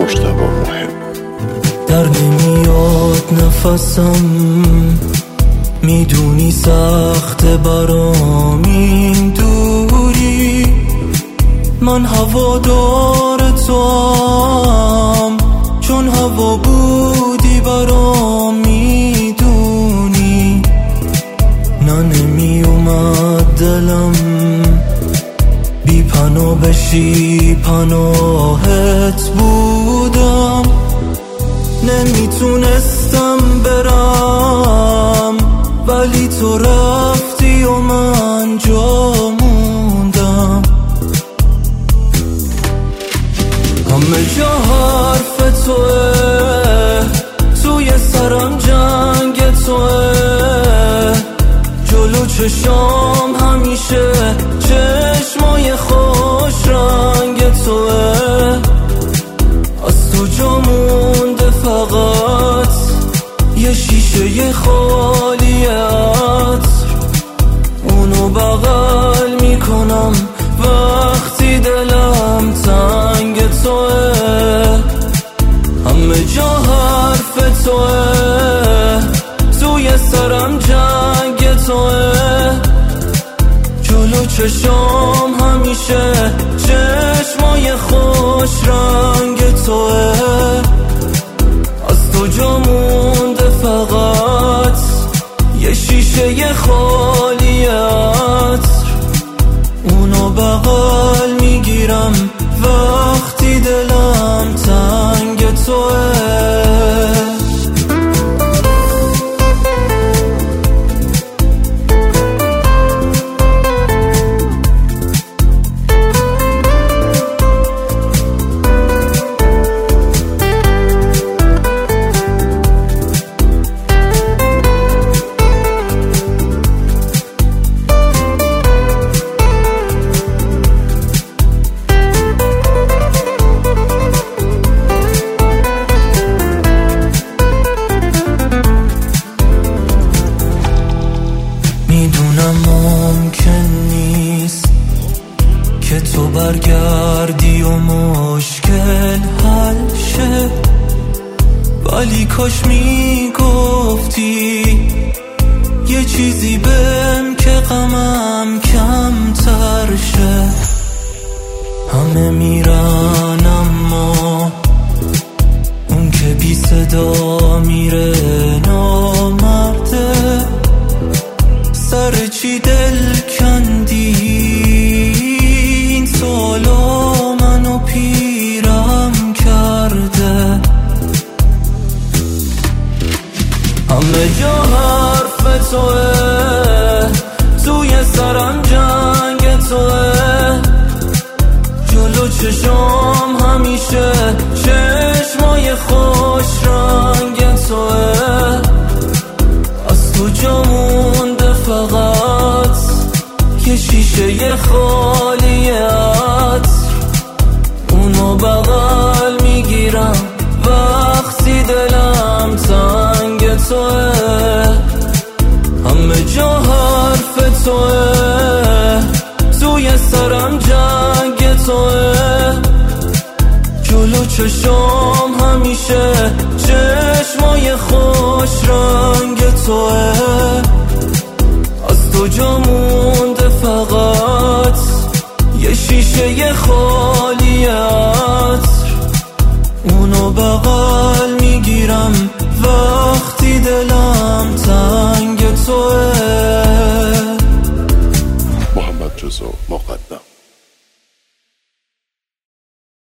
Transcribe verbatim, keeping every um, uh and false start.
مجتبی محب. در نمیاد نفسم، میدونی سخت برام این دوری، من هوادار توام چون هوا بودی برام، میدونی نه نمی اومد دلم بی پناه بشی، پناهت بودم، نمیتونستم برم ولی تو رفتی و من جا موندم. همه جا حرف توه، توی سرم جنگ توه، جلو چشام همیشه چشمای خوش رنگ توه، از تو جا مونده فقط یه شیشه خالی عطر، اونو بغل میکنم وقتی دلم تنگ توه. همه جا حرف توه، توی سرم جنگ توه، جلو چشام همیشه چشمای خوش رنگ توه، از تو جا مونده فقط یه شیشه خالی عطر، اونو بغل میگیرم وقتی دلم تنگ توه. میدونم ممکن نیست که تو برگردی و مشکل حل شه، ولی کاش میگفتی یه چیزی بهم که غمم کمتر شه. همه میرن اما اون که بی صدا میره نامرده، سر چی دل کندی این سالا منو پیرم کرده. همه جا حرف توه، توی سرم جنگ توه، جلو چشام همیشه چشمای خوش رنگ توه، از تو جا مونده فقط یه شیشه خالی عطر، اونو بغل میگیرم وقتی دلم تنگ توه. همه جا حرف توه، توی سرم جنگ توه، جلو چشام همیشه چشمای خوش رنگ توه، از تو جا مونده فقط یه شیشه خالی عطر، اونو بغل میگیرم وقتی دلم تنگ توه.